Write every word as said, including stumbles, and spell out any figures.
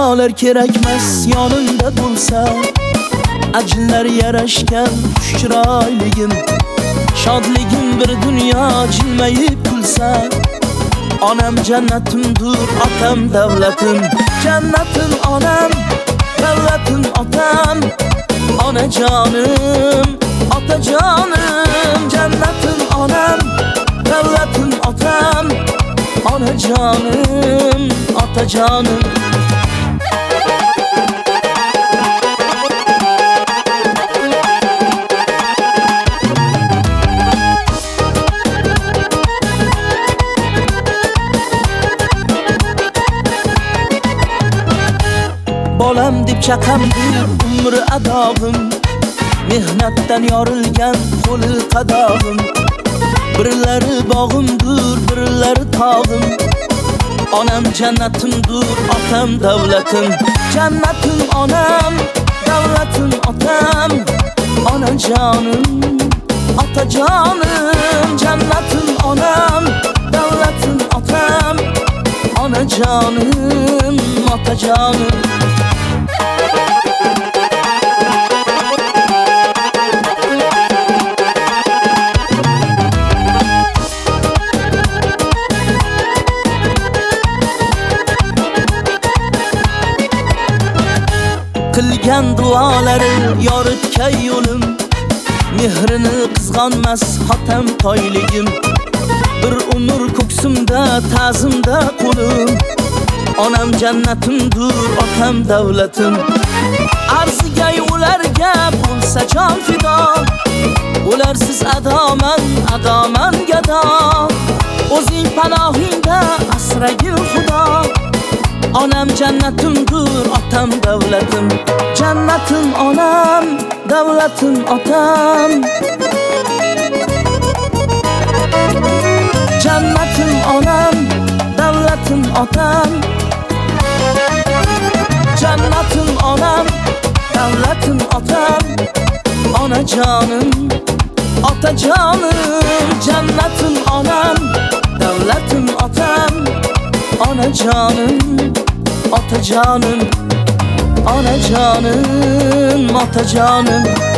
duolar kerakmas yonimda bo'lsa, ajinlar yarashgan chiroyligim, shodligim bir dunyo jilmayib kulsa. Onam jannatimdur, otam davlatim, jannatim onam, davlatim otam. Onajonim, otajonim, jannatim onam, davlatim otam. Onajonim, otajonim. Bolam deb chaqamdir umri adog'im, mehnatdan yorilgan qo'li qadog'im. Birlari bog'imdir, birlari tog'im. Onam jannatimdir, otam davlatim, jannatim onam, davlatim otam. Onajonim, otajonim, jannatim onam, davlatim otam. Onajonim, otajonim. Qilgan duolari yoritgan yo'lim, mehrini qizg'onmas xotam toyligim. Bir umr ko'ksimda ta'zimda qo'lim, onam jannatimdir, otam davlatim. Arziga ularga bo'lsa jon fido, ularsiz adoman, adoman gado. O'zing panohingda asragil xudo. Onam jannatimdir, otam davlatim, jannatim onam, davlatim otam. Jannatim onam, davlatim otam. Jannatim onam, davlatim otam. Onajonim, otajonim, jannatim onam, davlatim otam. Onajonim, otajonim, onajonim, otajonim.